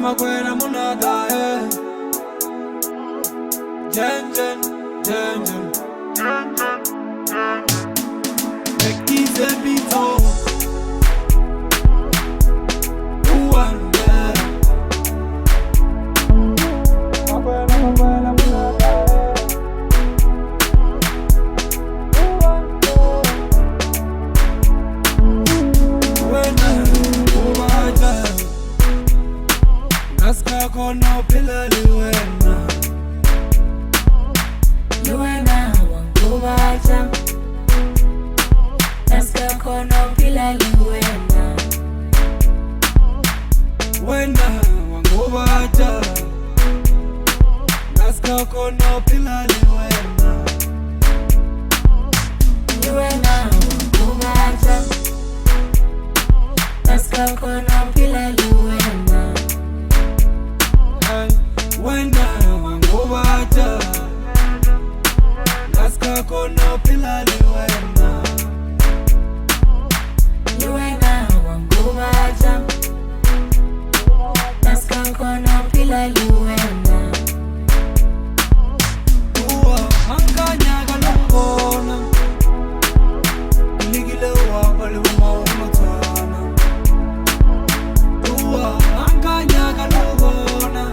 makwela munada Jen jen jen jen Ekize bito Uwanda Makwela munada Naska kono pila liwena Liwena wangubaja Naska kono pila liwena Wena wangubaja Naska kono pila liwena Liwena wangubaja Naska kono pila liwena Wena wangubaja Naska kono pila liwena Liwena wangubaja Naska kono pila liwena Uwa anganya galongona Ligile wa bali umatana Uwa anganya galongona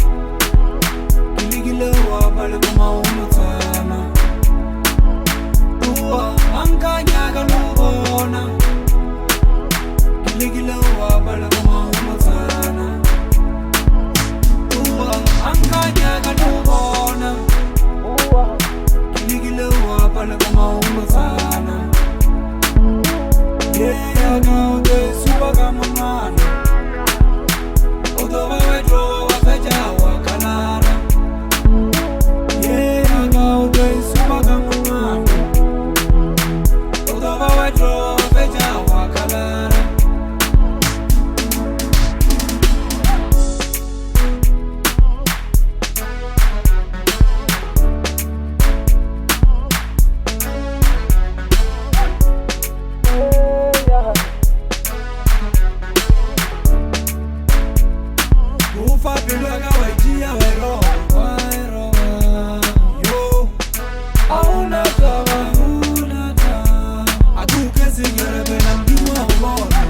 Ligile wa bali umatana Uwa anganya galongona Ligile wa bali umatana Uwa anganya galongona Ligile wa bali umatana Yeah, now they super gamana Odo wetro wafeja wakanara Yeah, now they super gamana Odo wetro wafeja wakanara Ufa piluaga wajia wero Wairo Yo Auna tawa Una tawa Atuke singerebe na mdua umona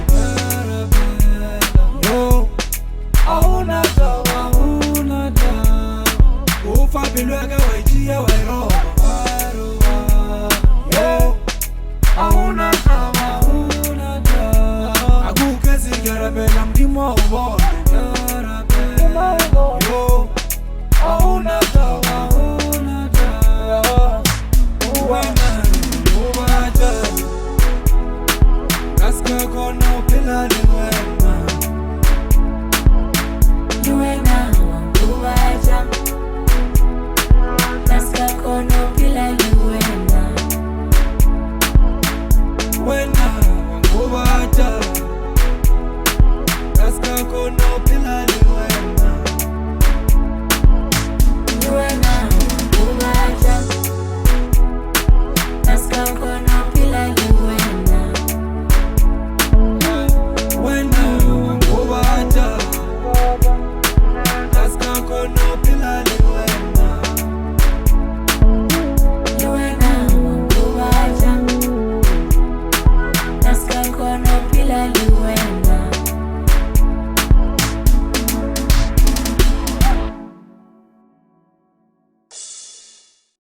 Yo Auna tawa Una tawa Ufa piluaga wajia wero Wairo Yo Auna tawa Una tawa Atuke singerebe na mdua umona Yo, auna tawa, Wena, uwaja Naska kono pila liwena